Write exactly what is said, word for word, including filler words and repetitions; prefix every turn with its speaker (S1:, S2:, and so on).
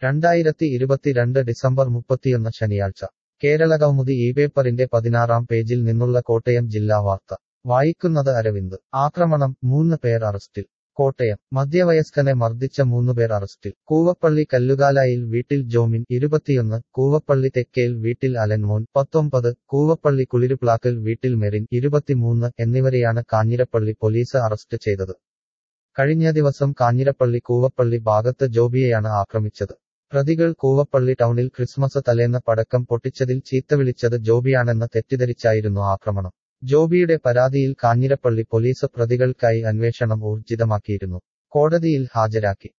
S1: രണ്ടായിരത്തി ഇരുപത്തിരണ്ട് ഡിസംബർ മുപ്പത്തിയൊന്ന് ശനിയാഴ്ച കേരളകൗമുദി ഈ പേപ്പറിന്റെ പതിനാറാം പേജിൽ നിന്നുള്ള കോട്ടയം ജില്ലാ വാർത്ത വായിക്കുന്നത് അരവിന്ദ്. ആക്രമണം, മൂന്ന് പേർ അറസ്റ്റിൽ. കോട്ടയം. മധ്യവയസ്കനെ മർദ്ദിച്ച മൂന്നുപേർ അറസ്റ്റിൽ. കൂവപ്പള്ളി കല്ലുകാലായിൽ വീട്ടിൽ ജോമിൻ ഇരുപത്തിയൊന്ന്, കൂവപ്പള്ളി തെക്കേൽ വീട്ടിൽ അലൻമോൻ പത്തൊമ്പത്, കൂവപ്പള്ളി കുളിരുപ്ലാക്കൽ വീട്ടിൽ മെറിൻ ഇരുപത്തിമൂന്ന് എന്നിവരെയാണ് കാഞ്ഞിരപ്പള്ളി പോലീസ് അറസ്റ്റ് ചെയ്തത്. കഴിഞ്ഞ ദിവസം കാഞ്ഞിരപ്പള്ളി കൂവപ്പള്ളി ഭാഗത്ത് ജോബിയെയാണ് ആക്രമിച്ചത്. പ്രതികൾ കൂവപ്പള്ളി ടൗണിൽ ക്രിസ്മസ് തലേന്ന് പടക്കം പൊട്ടിച്ചതിൽ ചീത്തവിളിച്ചത് ജോബിയാണെന്ന് തെറ്റിദ്ധരിച്ചായിരുന്നു ആക്രമണം. ജോബിയുടെ പരാതിയിൽ കാഞ്ഞിരപ്പള്ളി പോലീസ് പ്രതികൾക്കായി അന്വേഷണം ഊർജിതമാക്കിയിരുന്നു. കോടതിയിൽ ഹാജരാക്കി.